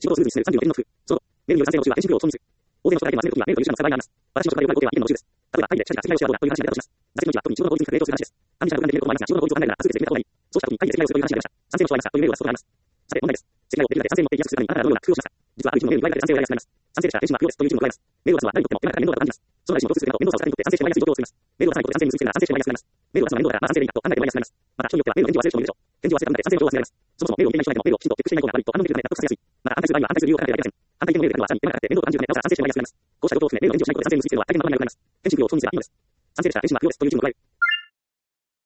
仕事をスムーズに進める3秒の点の工夫。その後、メールによる賛成の募集は返信不要を承認する。大勢の人がいるときはメールという手段を使う場合があります。私の紹介で言われる合計は2件の募集です。例えば、会議で社員が責任をし合うという話になったとします。座席の時は特に仕事の効率に向けて冷凍する話です。管理者が無断でメールと思いますが、仕事の効率を考えながら多数決で決めた方がいい。そうした時に会議で責任をするという話になりました。賛成の人はいますかというメールを出すことがあります。さて、問題です。責任をできるだけ賛成に持っていきやすくするためにあなたはどのような工夫をしますか。実はある一部のメールに割り当て賛成をやりやすくなります。賛成でした。返信は不要ですという一部も加えます。メールを出すのは誰にとっても手間がかかる面倒だと感じます。その来信を送り続けるなど面倒さを避けることで賛成してもらいやすい状況を作ります。メールを出さないことで賛成に結びつけるなら賛成してもらいやすくなります。メールを出すのは面倒だからまあ賛成でいいかと考えてもらいやすくなります。また、人によってはメールの返事を忘れる人もいるでしょう。返事を忘れたので賛成の情報が忘れられます。そもそもメールを見ていない人だけどメールをきちんとチェックしていない方が悪いと反論できるため納得させやすい。また、反対する場合には反対する理由を考えてやりません。反対意見のメールで書くのはさらに手間がかかって面倒と感じるためなおさら賛成してもらいやすくなります。こうした状況を含めメールの返事をしないことで賛成に結びつけるのは大変なことになるからです。返信不要を承認すればいいのです。賛成でした。返信は不要ですという一部も加える。